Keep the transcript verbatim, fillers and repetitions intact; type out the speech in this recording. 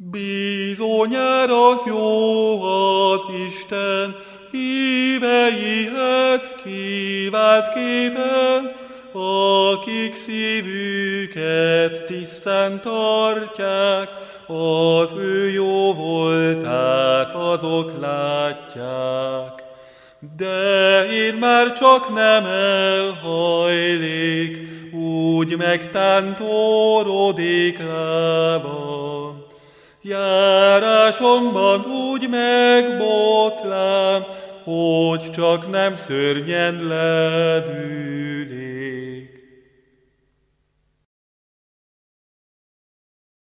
Bizonyára jó az Isten, híveihez kívánt képen, akik szívüket tisztán tartják, az ő jó voltát azok látják. De én már csak nem elhajlik, úgy megtántorodik lábam. Járásomban úgy megbotlám, hogy csak nem szörnyen ledülék.